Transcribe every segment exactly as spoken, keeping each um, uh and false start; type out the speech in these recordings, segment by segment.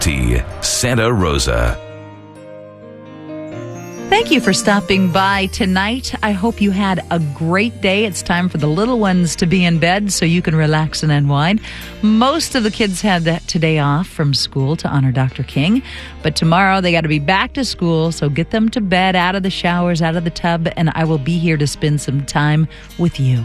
T. Santa Rosa. Thank you for stopping by tonight. I hope you had a great day. It's time for the little ones to be in bed so you can relax and unwind. Most of the kids had that today off from school to honor Doctor King. But tomorrow they got to be back to school, so get them to bed, out of the showers, out of the tub, and I will be here to spend some time with you.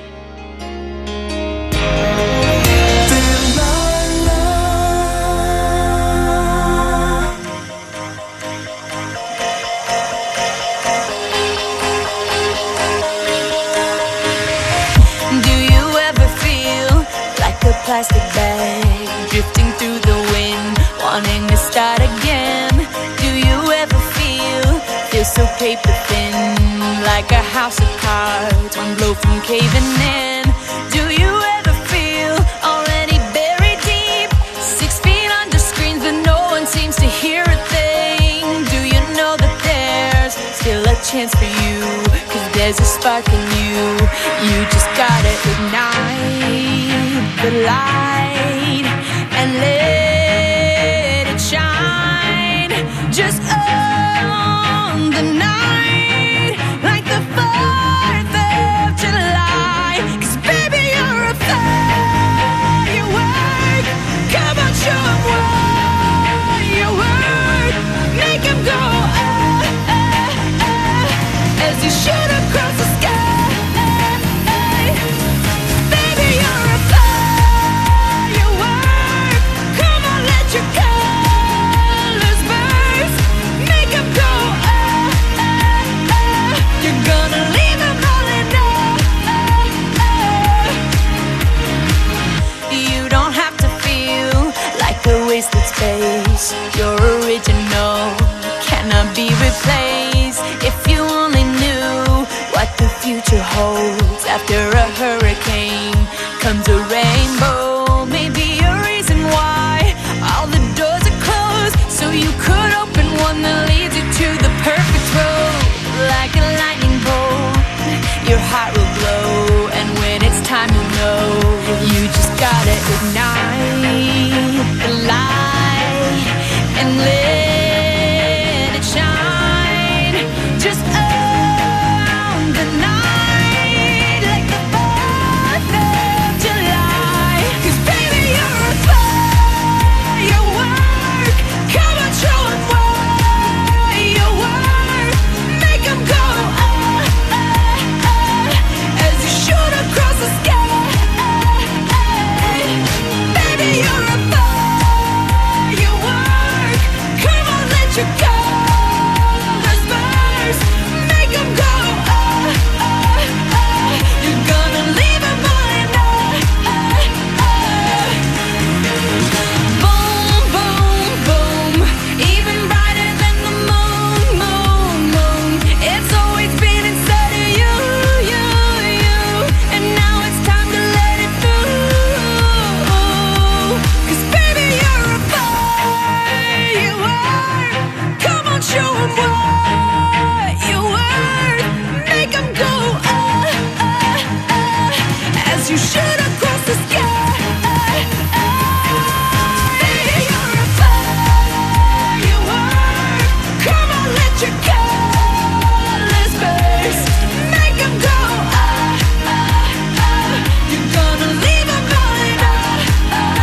Plastic bag drifting through the wind, wanting to start again. Do you ever feel, feel so paper thin, like a house of cards, one blow from caving in? Do you ever feel already buried deep, six feet under screens but no one seems to hear a thing? Do you know that there's still a chance for you, cause there's a spark in you, you just gotta ignite the light and let it shine. Just own the night like the fourth of July. Cause baby, you're a firework. Come on, show 'em what you're worth. Make 'em go ah, ah, ah, as you shoot across the sky. Wasted space, your original cannot be replaced. If you only knew what the future holds, after a hurricane comes a rainbow. Maybe a reason why all the doors are closed, so you could open one that leads you to the perfect road. Like a lightning bolt, your heart will glow, and when it's time to know, you just gotta ignite the light and let it shine. Just own the night like the fourth of July. Cause baby, you're a firework. Come on, show 'em what you're worth. Make 'em go ah, ah, ah, as you shoot across the sky. Baby, you're a your colors burst, make 'em go ah, ah, ah. You're gonna leave 'em all in ah, ah, ah. Boom, boom, boom, even brighter than the moon, moon, moon. It's always been inside of you, you, you, and now it's time to let it through. Cause baby, you're a firework. Show 'em what you're worth. Make 'em go ah, ah, ah, as you shoot across the sky. Baby, you're a firework. Come on, let your colors burst. Make 'em go ah, ah, ah. You're gonna leave 'em all in ah, ah,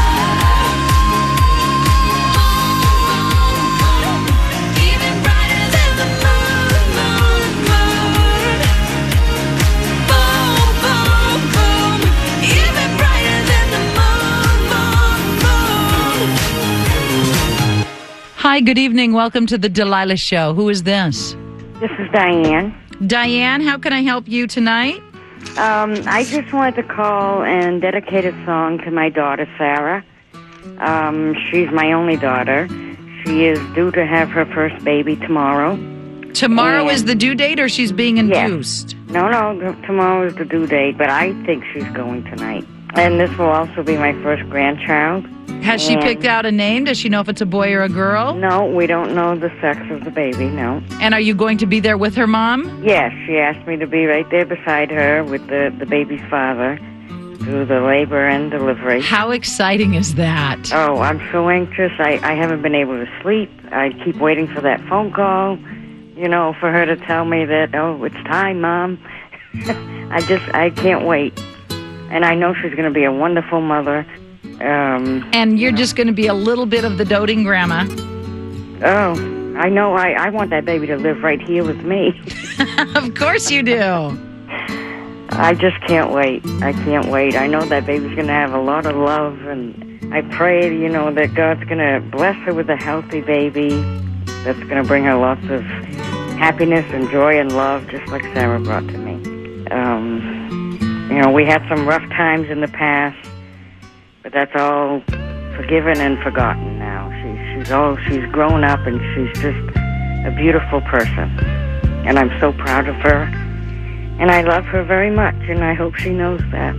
Hi, good evening. Welcome to the Delilah Show. Who is this? This is Diane. Diane, how can I help you tonight? Um, I just wanted to call and dedicate a song to my daughter, Sarah. Um, she's my only daughter. She is due to have her first baby tomorrow. Tomorrow and is the due date, or she's being induced? Yes. No, no, tomorrow is the due date, but I think she's going tonight. And this will also be my first grandchild. Has she and picked out a name? Does she know if it's a boy or a girl? No, we don't know the sex of the baby, no. And are you going to be there with her mom? Yes, she asked me to be right there beside her with the, the baby's father. through the labor and delivery. How exciting is that? Oh, I'm so anxious. I, I haven't been able to sleep. I keep waiting for that phone call, you know, for her to tell me that, oh, it's time, Mom. I just, I can't wait. And I know she's going to be a wonderful mother. Um, and you're just going to be a little bit of the doting grandma. Oh, I know. I, I want that baby to live right here with me. Of course you do. I just can't wait. I can't wait. I know that baby's going to have a lot of love, and I pray, you know, that God's going to bless her with a healthy baby that's going to bring her lots of happiness and joy and love, just like Sarah brought to me. Um, you know, we had some rough times in the past, but that's all forgiven and forgotten now. She's she's all she's grown up, and she's just a beautiful person, and I'm so proud of her, and I love her very much, and I hope she knows that.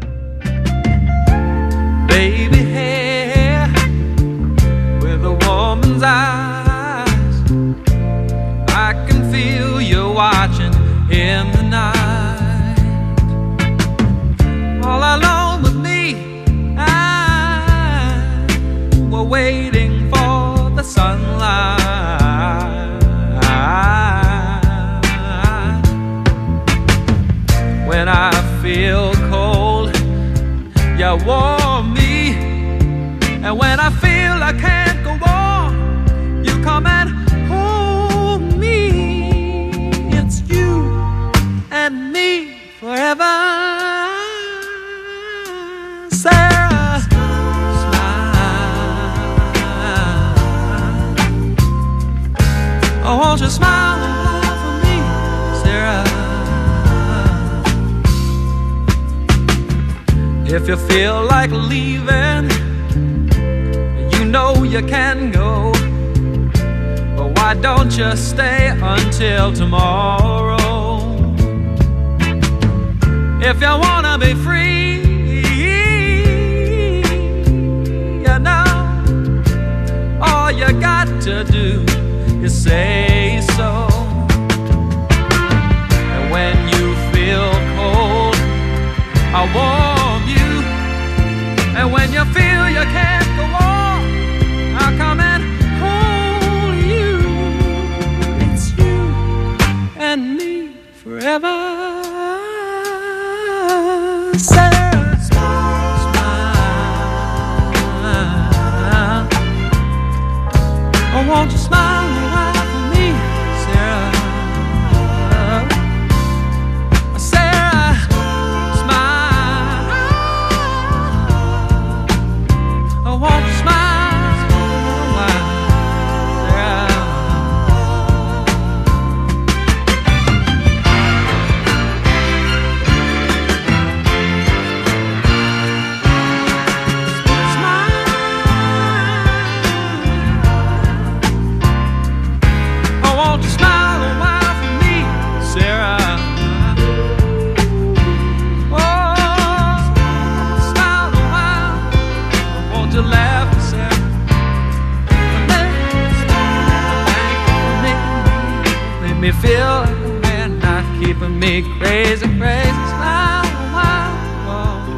Baby hair with a woman's eyes, I can feel you watching in the night. All alone with me, I were waiting for the sunlight. When I feel cold, you warm me, and when I feel I can't go on, you come and hold me. It's you and me forever. Sarah, smile. Oh, won't you smile for me, Sarah? If you feel like leaving, you know you can go, but why don't you stay until tomorrow? If you wanna be free, you know, all you got to do is say so. And when you feel cold, I warm you. And when you feel you can't go on, I'll come and hold you. It's you and me forever. Sarah, smile, smile. Oh, won't you smile a while for me, Sarah? Sarah, smile. Oh, won't you smile a while, Sarah? Me feel like a man, not keeping me crazy, crazy. Smile, smile.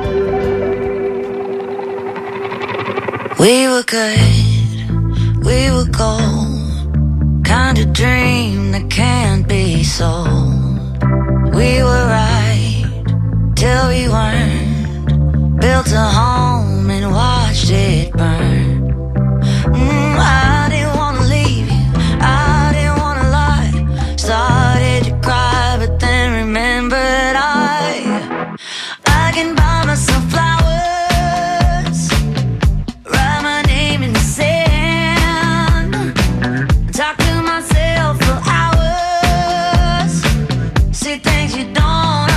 We were good, we were gold, kind of dream that can't be sold. We were right till we weren't, built a home and watched it burn. Mm, I didn't want to leave you, I didn't want to lie. Started to cry, but then remembered I I can buy myself flowers, write my name in the sand, talk to myself for hours, see things you don't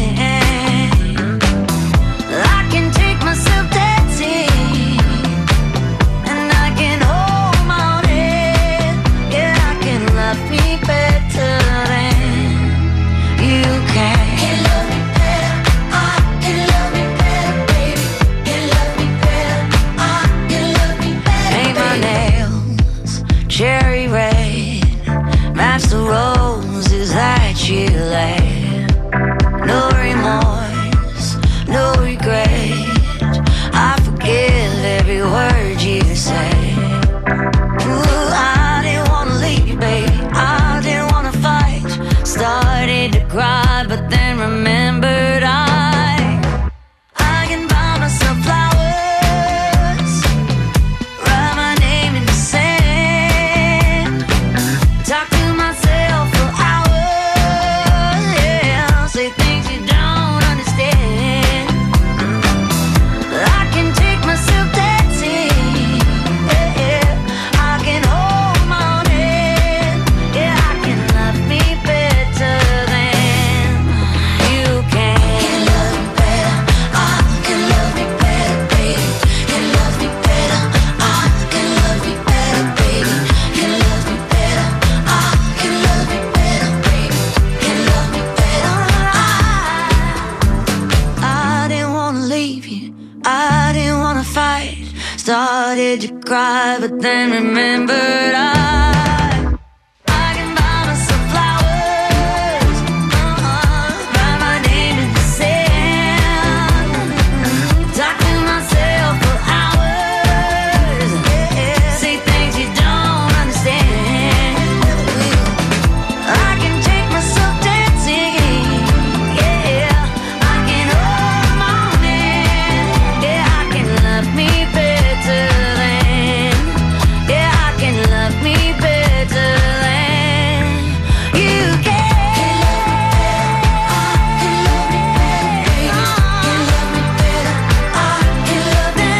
understand. I can take myself dancing high, but then remembered I, I can buy myself flowers, uh-uh, write my name in the sand, talk to myself for hours, yeah, say things you don't understand. I can take myself dancing, yeah, I can hold my own hand, yeah, I can love me better than, yeah, I can love me better than you can. Can love me better, can love me better, I can love me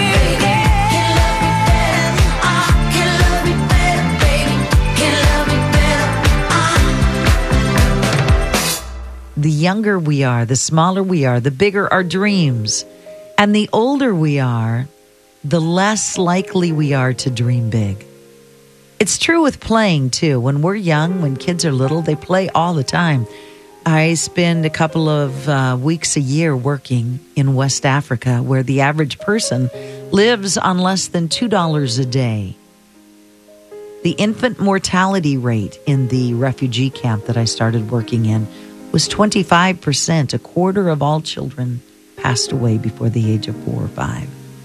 better, can love me better, baby, can love me better, I. The younger we are, the smaller we are, the bigger our dreams. And the older we are, the less likely we are to dream big. It's true with playing, too. When we're young, when kids are little, they play all the time. I spend a couple of uh, weeks a year working in West Africa, where the average person lives on less than two dollars a day. The infant mortality rate in the refugee camp that I started working in was twenty-five percent. A quarter of all children passed away before the age of four or five.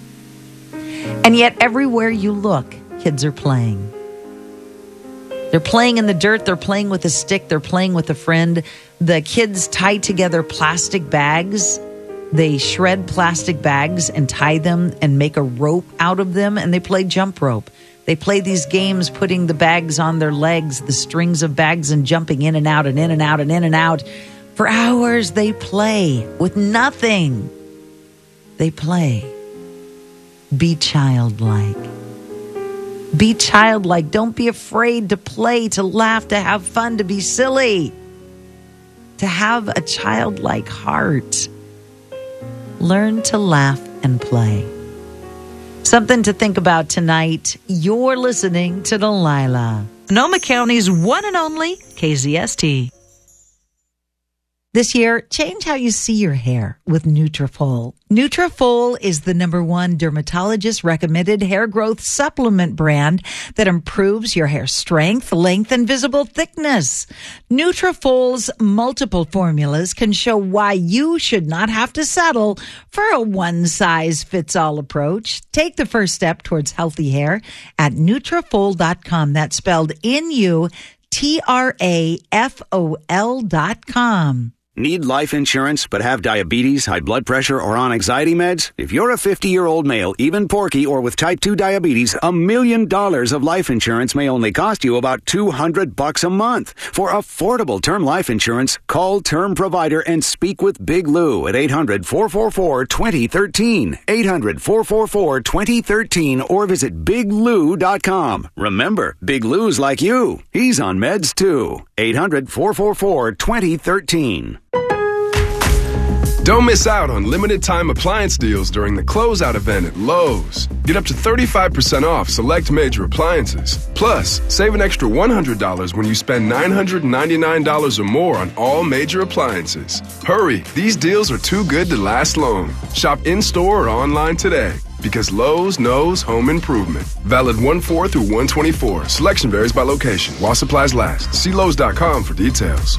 And yet everywhere you look, kids are playing. They're playing in the dirt. They're playing with a stick. They're playing with a friend. The kids tie together plastic bags. They shred plastic bags and tie them and make a rope out of them, and they play jump rope. They play these games putting the bags on their legs, the strings of bags, and jumping in and out and in and out and in and out. For hours they play with nothing. They play. Be childlike. Be childlike. Don't be afraid to play, to laugh, to have fun, to be silly. To have a childlike heart. Learn to laugh and play. Something to think about tonight. You're listening to Delilah, Sonoma County's one and only K Z S T. This year, change how you see your hair with Nutrafol. Nutrafol is the number one dermatologist-recommended hair growth supplement brand that improves your hair strength, length, and visible thickness. Nutrafol's multiple formulas can show why you should not have to settle for a one-size-fits-all approach. Take the first step towards healthy hair at Nutrafol dot com. That's spelled N U T R A F O L dot com. Need life insurance but have diabetes, high blood pressure, or on anxiety meds? If you're a fifty-year-old male, even porky, or with type two diabetes, a million dollars of life insurance may only cost you about two hundred bucks a month. For affordable term life insurance, call Term Provider and speak with Big Lou at eight hundred, four four four, two zero one three. eight hundred, four four four, two zero one three or visit big lou dot com. Remember, Big Lou's like you. He's on meds too. eight hundred, four four four, two zero one three. Don't miss out on limited-time appliance deals during the closeout event at Lowe's. Get up to thirty-five percent off select major appliances. Plus, save an extra one hundred dollars when you spend nine hundred ninety-nine dollars or more on all major appliances. Hurry, these deals are too good to last long. Shop in-store or online today. Because Lowe's knows home improvement. Valid one four through one twenty-four. Selection varies by location. While supplies last. See Lowe's dot com for details.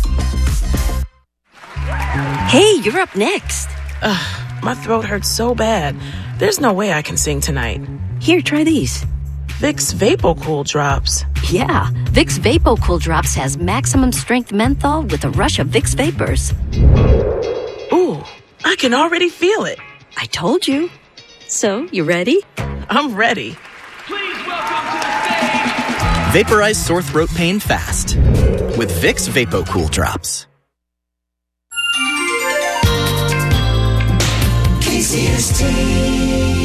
Hey, you're up next. Ugh, my throat hurts so bad. There's no way I can sing tonight. Here, try these. Vicks VapoCool Drops. Yeah, Vicks VapoCool Drops has maximum strength menthol with a rush of Vicks Vapors. Ooh, I can already feel it. I told you. So, you ready? I'm ready. Please welcome to the stage. Vaporize sore throat pain fast with Vicks VapoCool Drops. K Z S T.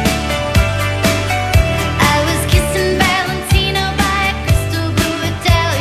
I was kissing Valentino by a crystal blue Italian.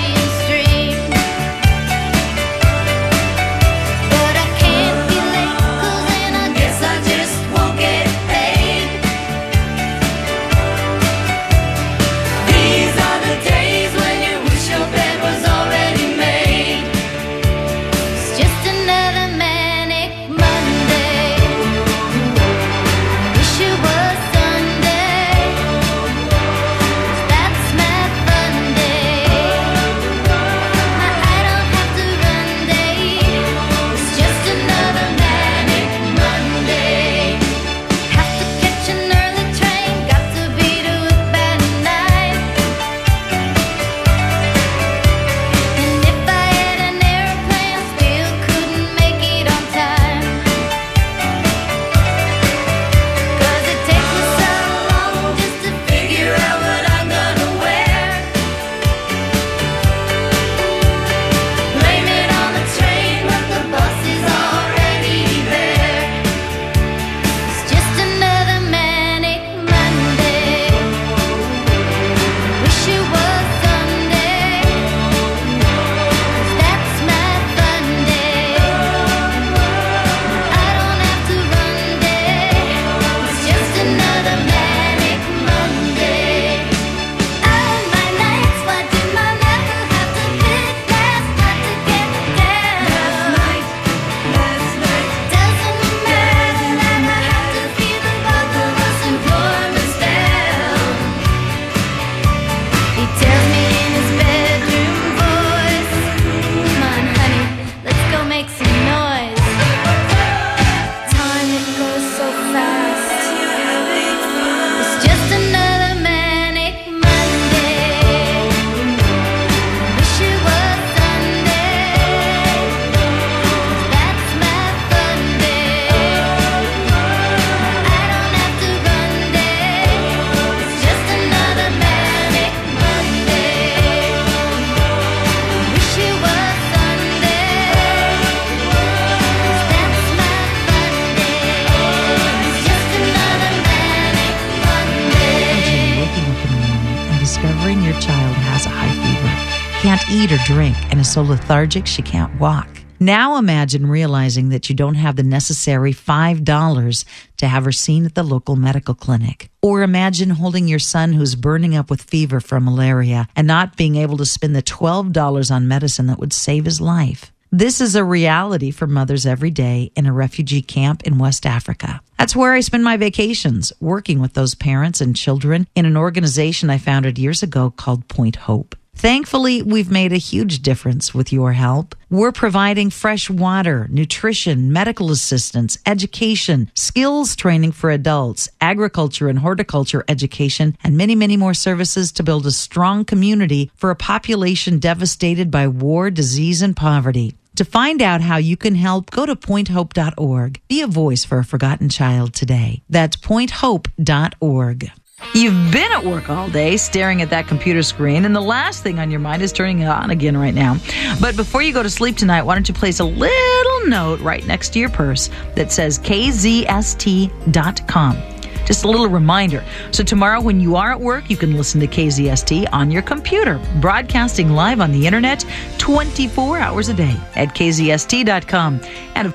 eat or drink and is so lethargic she can't walk. Now imagine realizing that you don't have the necessary five dollars to have her seen at the local medical clinic. Or imagine holding your son who's burning up with fever from malaria and not being able to spend the twelve dollars on medicine that would save his life. This is a reality for mothers every day in a refugee camp in West Africa. That's where I spend my vacations, working with those parents and children in an organization I founded years ago called Point Hope. Thankfully, we've made a huge difference with your help. We're providing fresh water, nutrition, medical assistance, education, skills training for adults, agriculture and horticulture education, and many, many more services to build a strong community for a population devastated by war, disease, and poverty. To find out how you can help, go to point hope dot org. Be a voice for a forgotten child today. That's point hope dot org. You've been at work all day staring at that computer screen, and the last thing on your mind is turning it on again right now. But before you go to sleep tonight, why don't you place a little note right next to your purse that says K Z S T dot com. Just a little reminder. So tomorrow when you are at work, you can listen to K Z S T on your computer, broadcasting live on the internet twenty-four hours a day at K Z S T dot com. And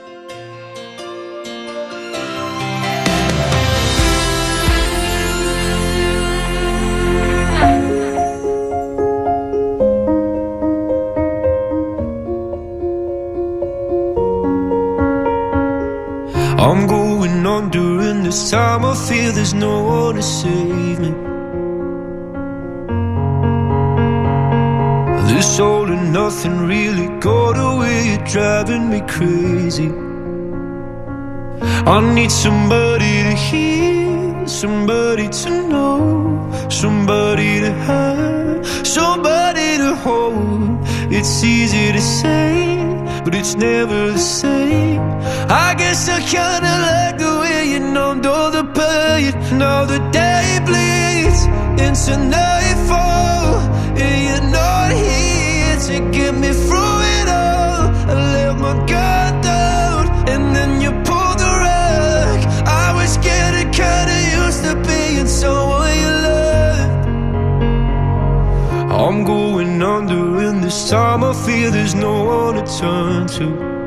I'm going on during this time. I feel there's no one to save me. This all and nothing really got away. You're driving me crazy. I need somebody to hear, somebody to know, somebody to have, somebody to hold. It's easy to say, but it's never the same. I guess I kinda like the way you numbed all the pain. Now the day bleeds into nightfall, and you're not here to get me through it all. I let my guard down, and then you pulled the rug. I was getting kinda used to being someone you loved. I'm going under, and this time I feel there's no one to turn to.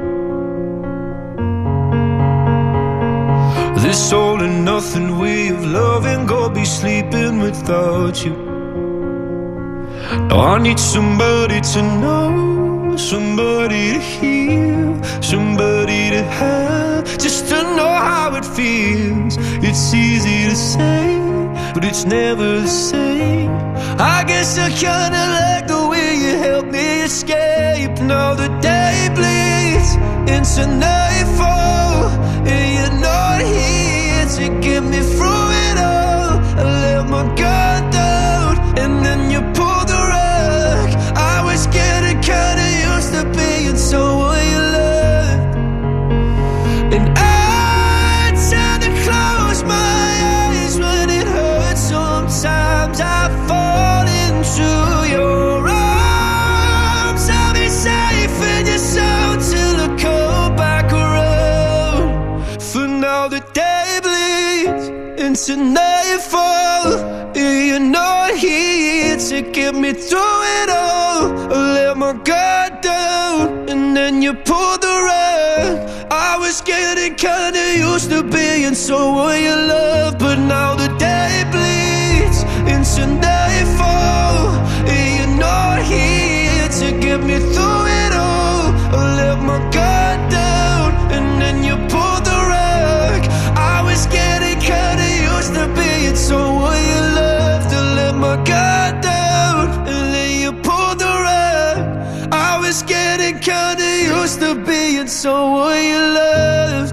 This all and nothing way of loving, go be sleeping without you. Now I need somebody to know, somebody to hear, somebody to have, just to know how it feels. It's easy to say, but it's never the same. I guess I kinda like the way you help me escape. Now the day bleeds into nightfall, and you're not here to get me through it all. I let my guard down, and then you pulled the rug. I was getting kinda used to being someone you loved, and I tend to close my eyes when it hurts. Sometimes I fall into your arms. I'll be safe in your soul till I come back around. For now the day bleeds into nightfall, and you're not here to get me through it all. I let my guard down, and then you pulled the rug. I was getting kinda used to being someone you love, but now the day bleeds into nightfall, and you're not here to get me through it all. I let my guard down, and then you pulled the rug. I was getting kinda used to being someone you loved. I let my guard down, and then you pulled the rug. I was getting kinda used to being someone you loved.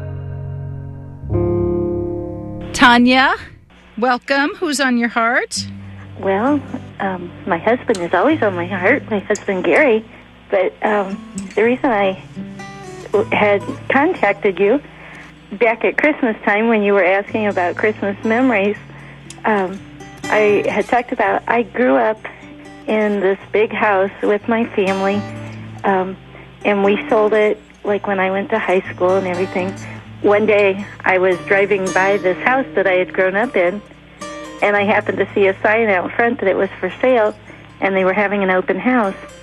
Tanya, welcome. Who's on your heart? Well, um, my husband is always on my heart, my husband Gary. But um, the reason I had contacted you back at Christmas time when you were asking about Christmas memories, um, I had talked about I grew up in this big house with my family, um, and we sold it like when I went to high school and everything. One day I was driving by this house that I had grown up in, and I happened to see a sign out front that it was for sale, and they were having an open house.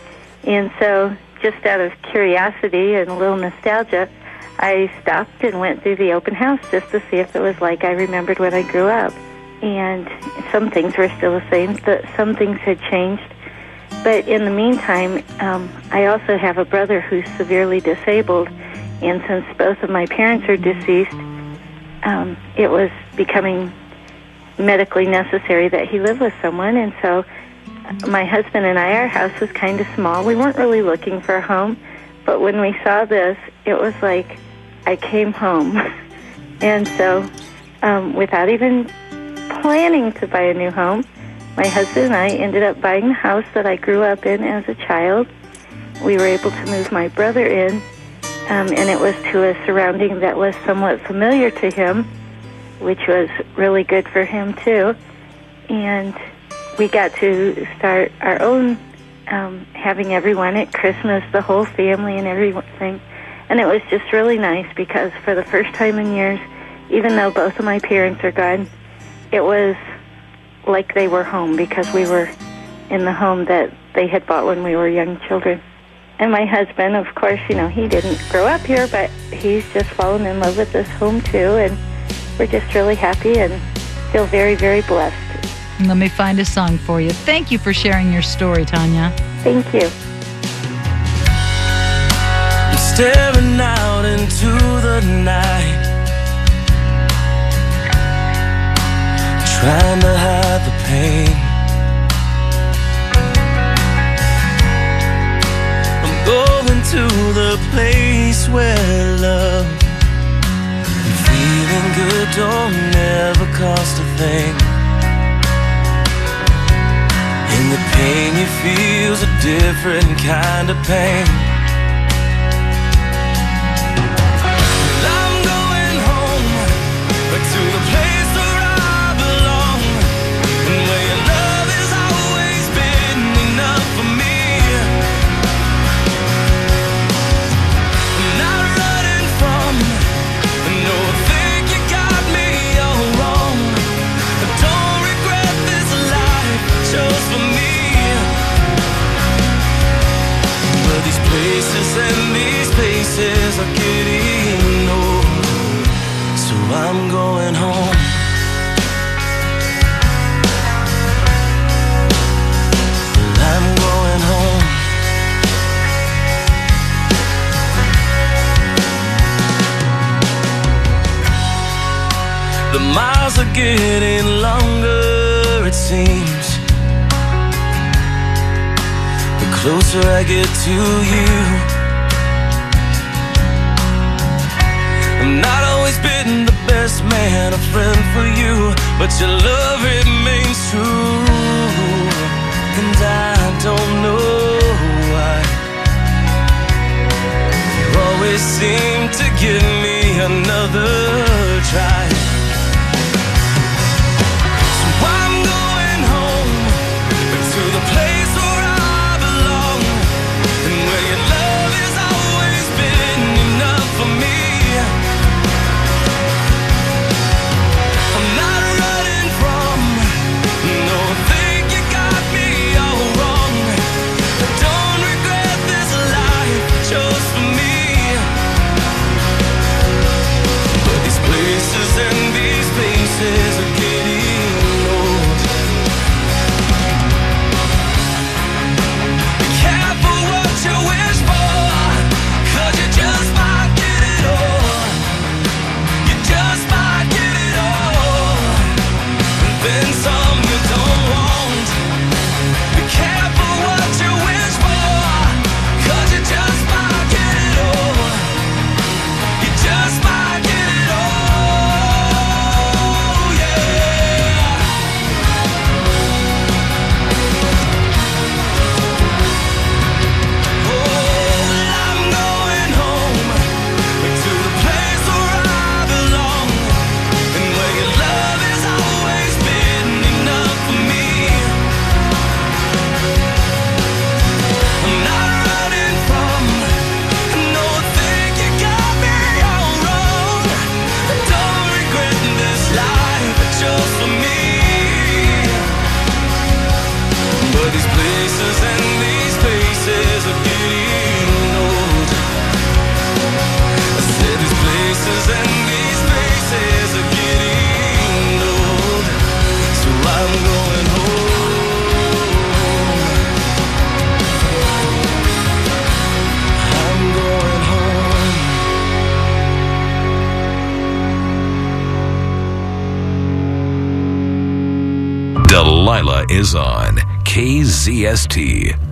And so, just out of curiosity and a little nostalgia, I stopped and went through the open house just to see if it was like I remembered when I grew up. And some things were still the same, but some things had changed. But in the meantime, um, I also have a brother who's severely disabled, and since both of my parents are deceased, um, it was becoming medically necessary that he live with someone. And so my husband and I, our house was kind of small. We weren't really looking for a home, but when we saw this, it was like I came home. And so um, without even planning to buy a new home, my husband and I ended up buying the house that I grew up in as a child. We were able to move my brother in, um, and it was to a surrounding that was somewhat familiar to him, which was really good for him too. And we got to start our own, um, having everyone at Christmas, the whole family and everything. And it was just really nice because for the first time in years, even though both of my parents are gone, it was like they were home because we were in the home that they had bought when we were young children. And my husband, of course, you know, he didn't grow up here, but he's just fallen in love with this home too, and we're just really happy and feel very, very blessed. Let me find a song for you. Thank you for sharing your story, Tanya. Thank you. I'm staring out into the night, trying to hide the pain. I'm going to the place where love and feeling good don't never cost a thing. And the pain you feel's a different kind of pain. I'm going home, back to the place where I belong, and where your love has always been enough for me. I'm not running from, no, I think you got me all wrong. I don't regret this life I chose for me. But these places and these places are getting old, so I'm going home. I'm going home. The miles are getting longer, it seems, the closer I get to you. I've not always been the best man, a friend for you, but your love remains true. And I don't know why you always seem to give me another try. So I'm going home, back to the place where I belong, and where your love has always been enough for me. I'm not running from, no, I think you got me all wrong. I don't regret this life I chose for me. But these places and Delilah is on K Z S T.